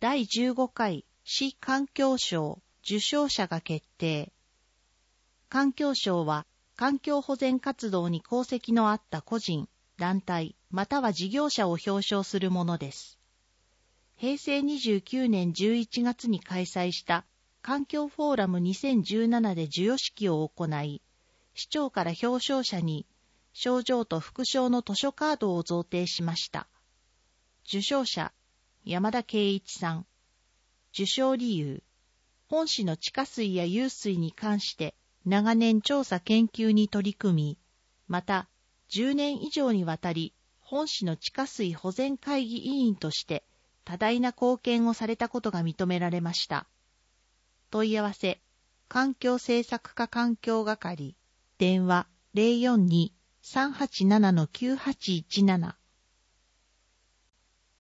第15回市環境賞受賞者が決定。環境賞は環境保全活動に功績のあった個人、団体、または事業者を表彰するものです。平成29年11月に開催した環境フォーラム2017で授与式を行い、市長から表彰者に賞状と副賞の図書カードを贈呈しました。受賞者、山田圭一さん。受賞理由、本市の地下水や湧水に関して長年調査研究に取り組み、また10年以上にわたり本市の地下水保全会議委員として多大な貢献をされたことが認められました。問い合わせ、環境政策課環境係、電話 042-387-9817